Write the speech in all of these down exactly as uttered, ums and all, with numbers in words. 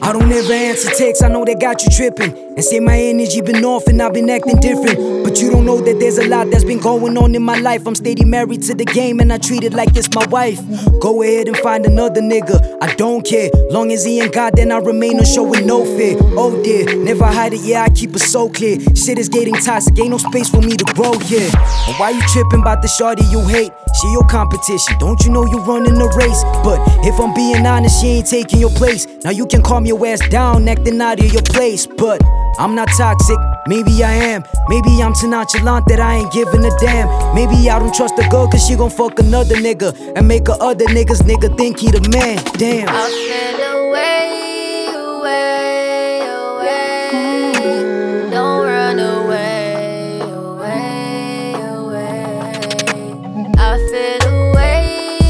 I don't ever answer texts, I know they got you tripping. And say my energy been off and I've been acting different. But you don't know that there's a lot that's been going on in my life. I'm steady married to the game and I treat it like it's my wife. Go ahead and find another nigga, I don't care. Long as he ain't God, then I remain on show with no fear. Oh dear, never hide it, yeah, I keep it so clear. Shit is getting toxic, ain't no space for me to grow here. And why you tripping about the shorty you hate? She your competition, don't you know you running the race? But if I'm being honest, she ain't taking your place. Now you can calm your ass down, acting out of your place. But I'm not toxic, maybe I am. Maybe I'm too nonchalant that I ain't giving a damn. Maybe I don't trust a girl cause she gon' fuck another nigga and make her other niggas nigga think he the man. Damn. I'll sail away, away, away. Don't run away, away, away. I feel away,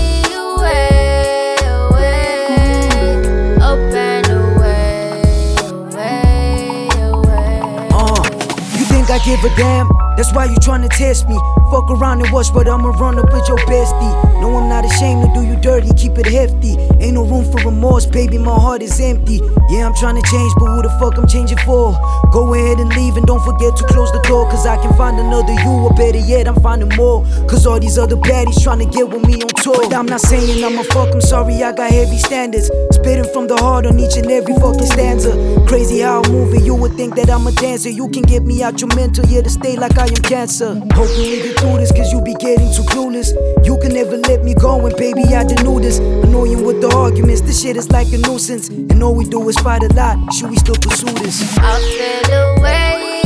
away, away. Up and away, away, away. Uh, you think I give a damn? That's why you tryna test me. Fuck around and watch, but I'ma run up with your bestie. No, I'm not ashamed to do you dirty, keep it hefty. Ain't no room for remorse, baby, my heart is empty. Yeah, I'm tryna change, but who the fuck I'm changing for? Go ahead and leave and don't forget to close the door. Cause I can find another you, or better yet, I'm finding more. Cause all these other baddies tryna get with me on tour. But I'm not saying I'ma fuck, I'm sorry, I got heavy standards. Spitting from the heart on each and every fucking stanza. Crazy how I'm moving, you would think that I'm a dancer. You can get me out your mental, yeah, to stay like I am cancer. Hoping we get through this, cause you be getting too clueless. You can never let me go, and baby, I done knew this. Annoying with the arguments, this shit is like a nuisance. And all we do is fight a lot, should we still pursue this? I'll sail away,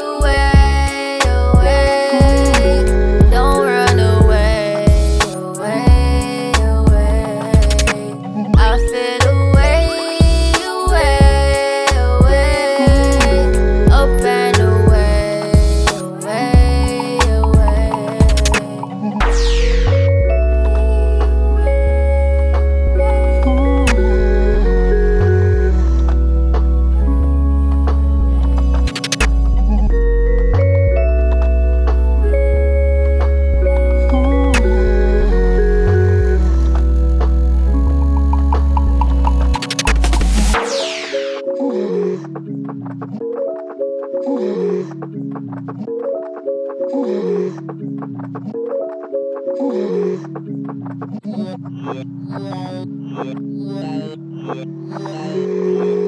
away, away. Don't run away, away, away. I'll sail away, away, away. Up and away, away, away. Yeah.